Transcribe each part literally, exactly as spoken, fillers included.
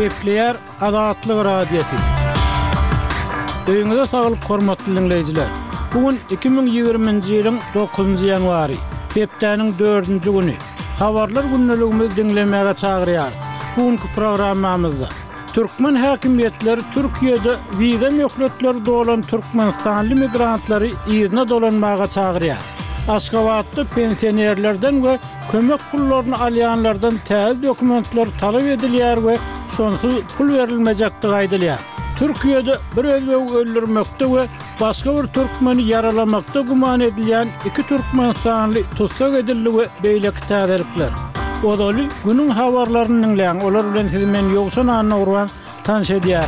Kepler Azatlyk Radiosu. Öňüňizde saglyk hormatly dinleýijiler. Bugün iki bin ýygrüminji ýylyň dokuzunjy ýanwary, hepdeniň dördünji güni. Habarlar günneligimizi dinlemäge çagyrýar. Bugünkü programmamyzda Türkmen häkimetleri Türkiýede wiza möhletleri dolan Türkmenistanly migrantlary ýerine dolanmaga çagyrýar. Aşgabatda pensionerlerden we kömek pullaryny alýanlardan täze dokumentler talap edilýär we şonsuz pul berilmejekdigi aýdylýar. Türkiýede bir özbegi öldürmekde we başga bir türkmeni yaralamakda guman edilýän iki türkmenistanly tutsak edildi we beýleki täzelikler. Odaly günüň habarlaryny dinleýän, olar bilen siz men ýogşan anna urwan tanış edýär.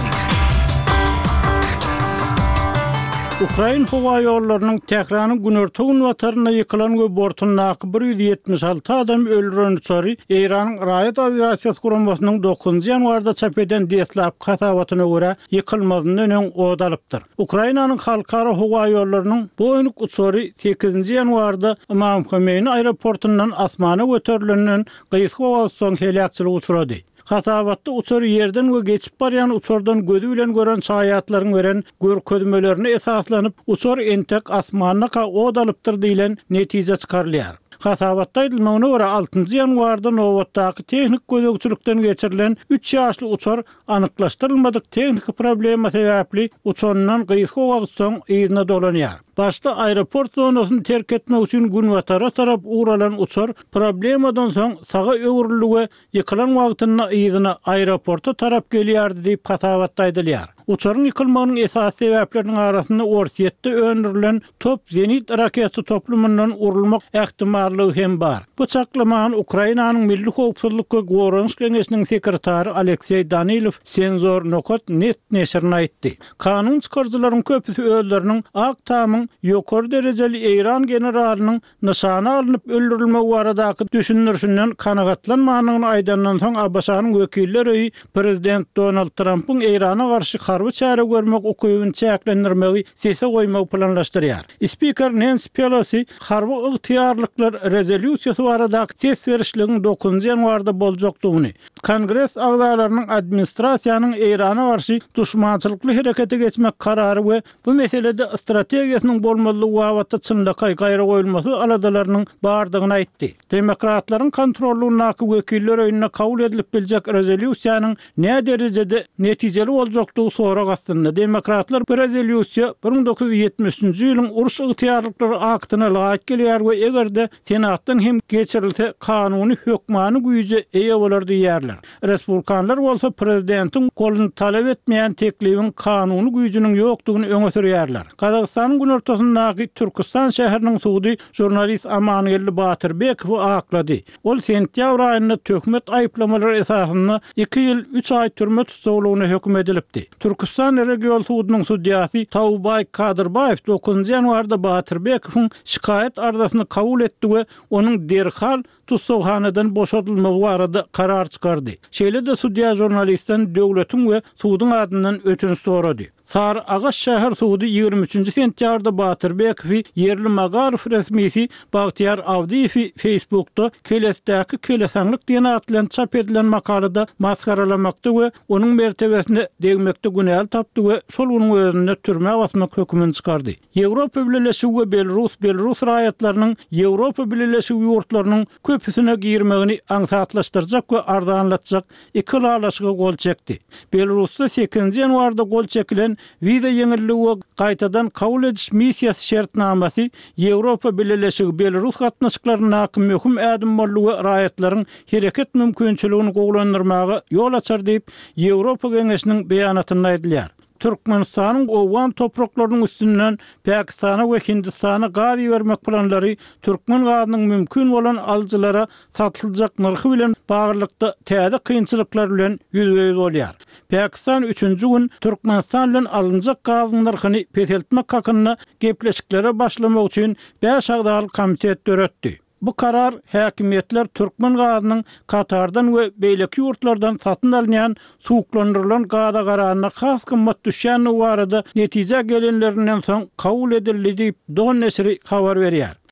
Ukraina hava ýollarynyň Tehranyň günertegin wataryna ýykylan we bortunaky bir ýüz ýetmiş alty adam öldüren üçin Iranyň Raýat aviasiýasy guramasynyň dokuzunjy ýanwarda çap eden deslap hasabatyna görä ýykylmagyny öňe odalypdyr. Ukrainanyň halkara hava ýollarynyň bu önük uçury sekizinji ýanwarda Imam Hömeini aeroportundan asmana göterilenden gyýyky soň helakçylyk uçurady. Hasabatda uçur yerden we geçip barýan uçurdan gözü bilen gören şaýatlaryň beren görkezmelerini esaslanyp uçur entek asmanyna odalypdyr diýilen netije çykarylýar. Hasabatda aýdylmagyna görä altynjy ýanwarda Nowatdaky tehnik gözegçilikden geçirilen üç ýaşly uçur anyklaşdyrylmadyk tehnik problema sebäpli uçurundan gyýyky soň ýerine dolanýar. Başta aeroport zonasyny terk etmek üçin gün watara tarap uğralan uçur problemadan soň saga öwrüli we ýykylan wagtyna ýerine aeroporta tarap gelýärdi diýip hasabatda aýdylýar. Uçurun ýykylmagynyň esas sebäpleriniň arasynda ortiýetde öndürilen top zenit rakety toplumundan urulmak ähtimallygy hem bar. Bu çaklamanyň Ukrainanyň Milli Howpsuzlyk we Gorunç Geňeşiniň sekretary Aleksey Danilov Senzor Nokot net neşrine aýtdy. Kanun çykarjylaryň köpüsi özleriniň ak tamyň ýokary derejeli Iran generalynyň nyşany alınıp öldürilmegi baradaky düşünürşünden kanagatlanmanyny aýdandan soň Abbasanyň wekilleri prezident Donald Trump'yň Irana garşy harby çäre görmek ukybyny çäklendirmegi sese goýmagy planlaşdyrýar. Speaker Nancy Pelosi harby ygtyýarlyklar rezolýusiýasy baradaky ses berişligiň dokuzunjy ýanwarda boljakdygyny, Kongres agzalarynyň administrasiýanyň Irana garşy duşmançylykly herekete geçmek karary we bu meselede strategiýasynyň bolmalylygy wagtda çynlykay gaýra goýulmasy aladalarynyň bardygyny aýtdy. Demokratlaryň kontrollugynaky wekiller öýüne kabul edilip biljek rezolýusiýanyň näme derejede netijeli boljakdygy sorak astynda. Demokratlar bu rezolýusiýa bir min dokuz ýüz ýetmişinji ýylyň uruş ygtyýarlyklary aktyna laýyk gelýär we egerde senatdan hem geçirilse kanuny hökmany güýje eýe bolar diýerler. Respublikanlar bolsa prezidentiň goluny talap etmeýän teklibiň kanuny güýjüniň ýokdugyny öňe sürýärler. Kazakstanyň günertosundaky Türkistan şäheriniň suwdy jurnalist Amanuel Batyrbekow aklady. Ol sentýabr aýynda töhmet aýplamalary esasynda iki ýyl üç aý türme tutsagylygyna hökm edilipdi. Türkistan regional suwdynyň sudýasy Tawbay Kadyrbaýew dokuzunjy ýanwarda Batyrbekowyň şikayet ardasyny kabul etdi we onuň derhal tutsaganadan boşadylmagy barada karar çykardy. Şeýle de sudýa jurnalistden döwletiň we suwdyň adyndan öçünç sorady. Sar Agaş şäher suwdy ýygrimi üçinji sentýarda Batyrbekowy yerli Magarov resmisi Bagtyar Awdiýew Facebookda kelesdäki kelesanlyk diýen atlan çap edilen makalada maskaralamakda we onuň mertebesine degmekde günäl tapdy we şol onuň özüne türme basmak hökmüni çykardy. Ýewropa Birleşigi we Belarus Belarus raýatlarynyň Ýewropa Birleşigi ýurtlarynyň köpüsine girmegini aňsatlaşdyrjak we ardanlatjak iki laşyga gol çekdi. Belarusda sekizinji ýanwarda gol çekilen wiza ýeňilligi we gaýtadan kabul ediş missiýasy şertnamasy Ýewropa Birleşigi Belarus gatnaşyklaryna möhüm ädim bolýan we raýatlaryň hereket mümkinçiligini gowlandyrmagy ýol açar diýip Ýewropa Geňeşiniň beýanatynda aýdylýar. Türkmenistanyň owan topraklarynyň üstünden Pakistana we Hindistana gaz bermek planlary türkmen gazynyň mümkin bolan aljylara satylyjak narhy bilen baglykda täze kynçylyklar bilen ýüzbeýiz bolýar. Pakistan üçünji gün Türkmenistan bilen alınjak gazyň narhyny peteltmek hakyna gepleşiklere başlamak üçin beş agdaly komitet döretdi. Bu karar häkimetler Türkmen gazynyň Katardan we beýleki ýurtlardan satyn alynýan suwuklandyrılan gaza gararyna has kymmat düşýän barada netije gelenlerinden soň kabul edildi diýip Don nesri habar berýär.